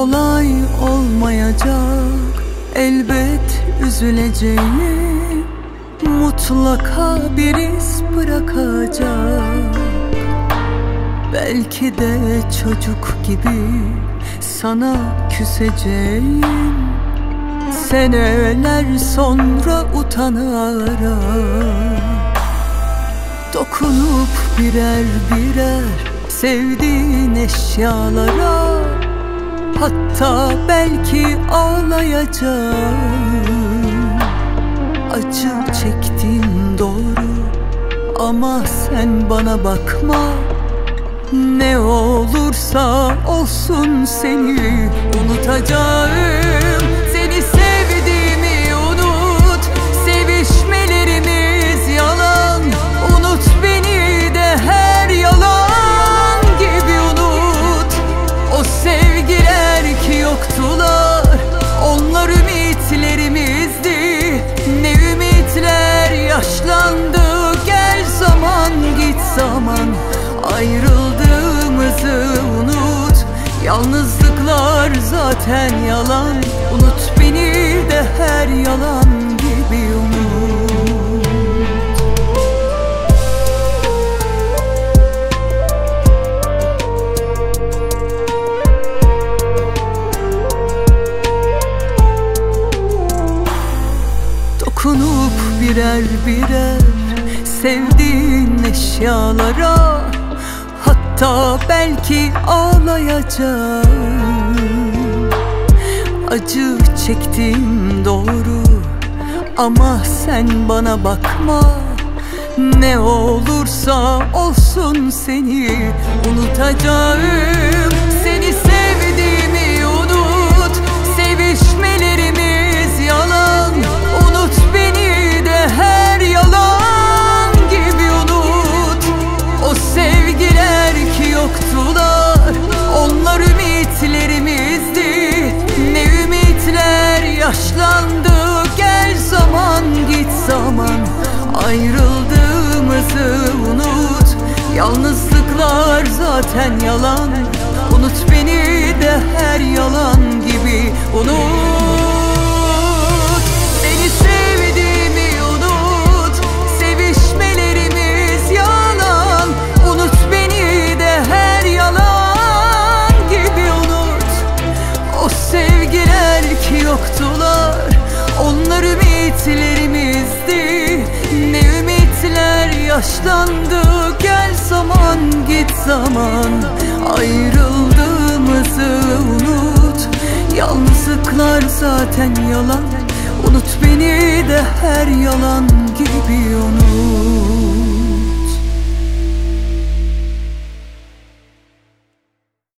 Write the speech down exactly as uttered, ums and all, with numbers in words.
kolay olmayacak, elbet üzüleceğim, mutlaka bir iz bırakacak. Belki de çocuk gibi sana küseceğim, seneler sonra utanarak. Dokunup birer birer sevdiğin eşyalara, hatta belki ağlayacağım. Acı çektiğim doğru ama sen bana bakma. Ne olursa olsun seni unutacağım. Seni sevdiğimi unut, sevişmelerimiz yalan. Unut beni de her yalan gibi unut. O sevgiler ki yoktular, onlar ümitlerimizdi. Ne ümitler yaşlandı, gel zaman git zaman. Ayrıldığımızı unut, yalnızlıklar zaten yalan. Unut beni de her yalan gibi unut. Dokunup birer birer sevdiğin eşyalara, hatta belki ağlayacağım. Acı çektiğim doğru ama sen bana bakma. Ne olursa olsun seni unutacağım. Seni sevdiğimi unut, sevişmelerimiz yalan. Unut beni de her yalan gibi unut. O sevgiler ki yoktular, onlar ümitlerimizdi. Ne ümitler yaşlandı, gel zaman git zaman. Ayrıldığımızı unut, yalnızlıklar zaten yalan. Unut beni de her yalan gibi unut. Seni sevdiğimi unut, sevişmelerimiz yalan. Unut beni de her yalan gibi unut. O sevgiler ki yoktular, onlar ümitlerimizdi. Ne ümitler yaşlandı, gel zaman git zaman. Ayrıldığımızı unut, yalnızlıklar zaten yalan. Unut beni de her yalan gibi unut.